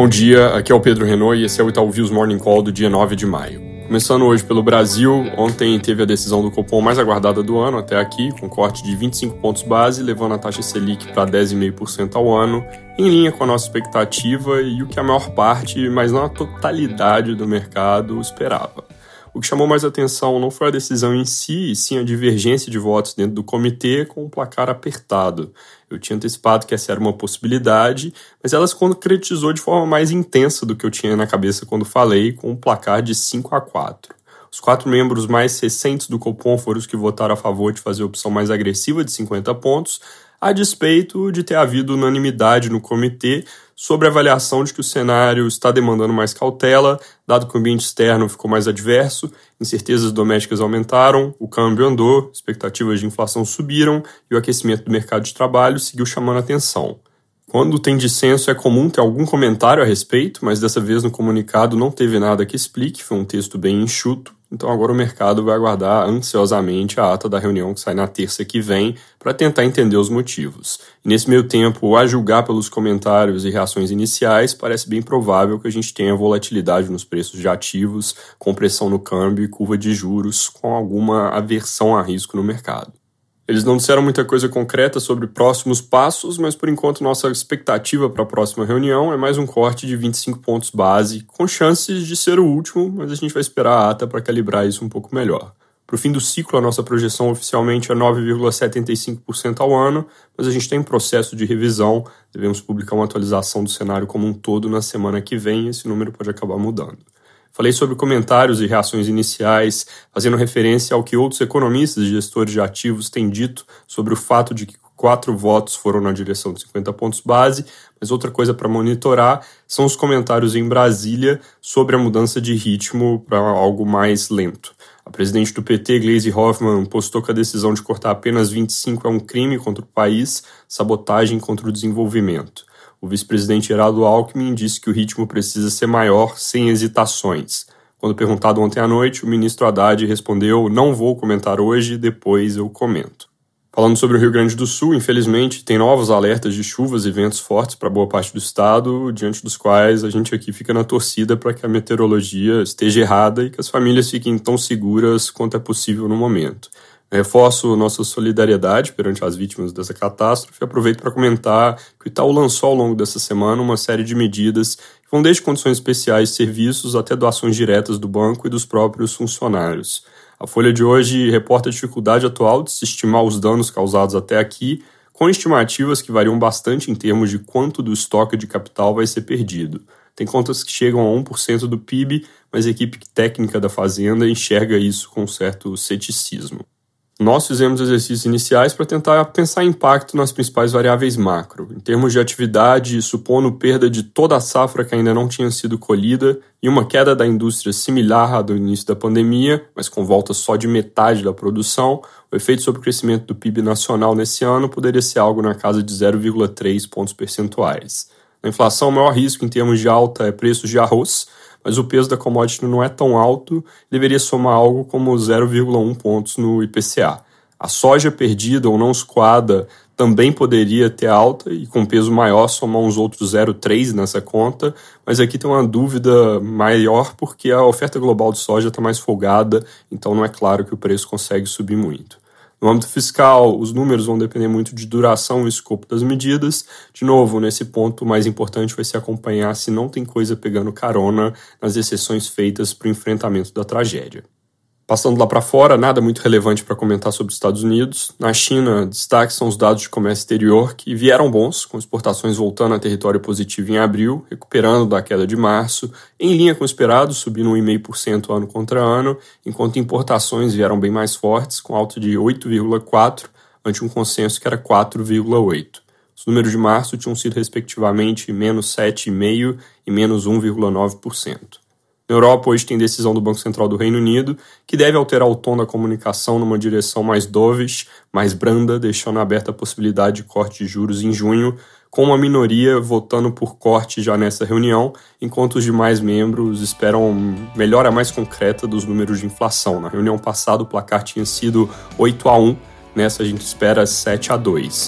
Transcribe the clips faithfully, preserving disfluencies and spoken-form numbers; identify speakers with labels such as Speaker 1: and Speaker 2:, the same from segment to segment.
Speaker 1: Bom dia, aqui é o Pedro Renault e esse é o Itaú Views Morning Call do dia nove de maio. Começando hoje pelo Brasil, ontem teve a decisão do Copom mais aguardada do ano até aqui, com corte de vinte e cinco pontos base, levando a taxa Selic para dez vírgula cinco por cento ao ano, em linha com a nossa expectativa e o que a maior parte, mas não a totalidade do mercado, esperava. O que chamou mais atenção não foi a decisão em si, e sim a divergência de votos dentro do comitê com um placar apertado. Eu tinha antecipado que essa era uma possibilidade, mas ela se concretizou de forma mais intensa do que eu tinha na cabeça quando falei, com um placar de cinco a quatro. Os quatro membros mais recentes do Copom foram os que votaram a favor de fazer a opção mais agressiva de cinquenta pontos, a despeito de ter havido unanimidade no comitê sobre a avaliação de que o cenário está demandando mais cautela, dado que o ambiente externo ficou mais adverso, incertezas domésticas aumentaram, o câmbio andou, expectativas de inflação subiram e o aquecimento do mercado de trabalho seguiu chamando a atenção. Quando tem dissenso é comum ter algum comentário a respeito, mas dessa vez no comunicado não teve nada que explique, foi um texto bem enxuto. Então agora o mercado vai aguardar ansiosamente a ata da reunião que sai na terça que vem para tentar entender os motivos. E nesse meio tempo, a julgar pelos comentários e reações iniciais, parece bem provável que a gente tenha volatilidade nos preços de ativos, com pressão no câmbio e curva de juros, com alguma aversão a risco no mercado. Eles não disseram muita coisa concreta sobre próximos passos, mas por enquanto nossa expectativa para a próxima reunião é mais um corte de vinte e cinco pontos base, com chances de ser o último, mas a gente vai esperar a ata para calibrar isso um pouco melhor. Para o fim do ciclo, a nossa projeção oficialmente é nove vírgula setenta e cinco por cento ao ano, mas a gente está em processo de revisão, devemos publicar uma atualização do cenário como um todo na semana que vem e esse número pode acabar mudando. Falei sobre comentários e reações iniciais, fazendo referência ao que outros economistas e gestores de ativos têm dito sobre o fato de que quatro votos foram na direção de cinquenta pontos base, mas outra coisa para monitorar são os comentários em Brasília sobre a mudança de ritmo para algo mais lento. A presidente do P T, Gleisi Hoffmann, postou que a decisão de cortar apenas vinte e cinco é um crime contra o país, sabotagem contra o desenvolvimento. O vice-presidente Geraldo Alckmin disse que o ritmo precisa ser maior, sem hesitações. Quando perguntado ontem à noite, o ministro Haddad respondeu: "Não vou comentar hoje, depois eu comento". Falando sobre o Rio Grande do Sul, infelizmente, tem novos alertas de chuvas e ventos fortes para boa parte do estado, diante dos quais a gente aqui fica na torcida para que a meteorologia esteja errada e que as famílias fiquem tão seguras quanto é possível no momento. Eu reforço nossa solidariedade perante as vítimas dessa catástrofe e aproveito para comentar que o Itaú lançou ao longo dessa semana uma série de medidas que vão desde condições especiais de serviços até doações diretas do banco e dos próprios funcionários. A Folha de hoje reporta a dificuldade atual de se estimar os danos causados até aqui, com estimativas que variam bastante em termos de quanto do estoque de capital vai ser perdido. Tem contas que chegam a um por cento do P I B, mas a equipe técnica da Fazenda enxerga isso com um certo ceticismo. Nós fizemos exercícios iniciais para tentar pensar impacto nas principais variáveis macro, em termos de atividade, supondo perda de toda a safra que ainda não tinha sido colhida e uma queda da indústria similar à do início da pandemia, mas com volta só de metade da produção, o efeito sobre o crescimento do P I B nacional nesse ano poderia ser algo na casa de zero vírgula três pontos percentuais. Na inflação, o maior risco em termos de alta é preços de arroz, mas o peso da commodity não é tão alto, deveria somar algo como zero vírgula um pontos no I P C A. A soja perdida ou não escoada também poderia ter alta e com peso maior somar uns outros zero vírgula três nessa conta, mas aqui tem uma dúvida maior porque a oferta global de soja está mais folgada, então não é claro que o preço consegue subir muito. No âmbito fiscal, os números vão depender muito de duração e escopo das medidas. De novo, nesse ponto, o mais importante vai ser acompanhar se não tem coisa pegando carona nas exceções feitas para o enfrentamento da tragédia. Passando lá para fora, nada muito relevante para comentar sobre os Estados Unidos. Na China, destaque são os dados de comércio exterior, que vieram bons, com exportações voltando a território positivo em abril, recuperando da queda de março, em linha com o esperado, subindo um vírgula cinco por cento ano contra ano, enquanto importações vieram bem mais fortes, com alta de oito vírgula quatro por cento, ante um consenso que era quatro vírgula oito por cento. Os números de março tinham sido respectivamente menos sete vírgula cinco por cento e menos um vírgula nove por cento. Na Europa, hoje tem decisão do Banco Central do Reino Unido, que deve alterar o tom da comunicação numa direção mais dovish, mais branda, deixando aberta a possibilidade de corte de juros em junho, com uma minoria votando por corte já nessa reunião, enquanto os demais membros esperam melhora mais concreta dos números de inflação. Na reunião passada, o placar tinha sido oito a um, nessa a gente espera sete a dois.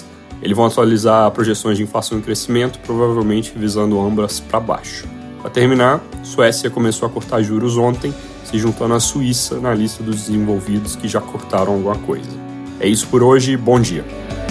Speaker 1: Eles vão atualizar projeções de inflação e crescimento, provavelmente visando ambas para baixo. Para terminar, Suécia começou a cortar juros ontem, se juntando à Suíça na lista dos desenvolvidos que já cortaram alguma coisa. É isso por hoje, bom dia!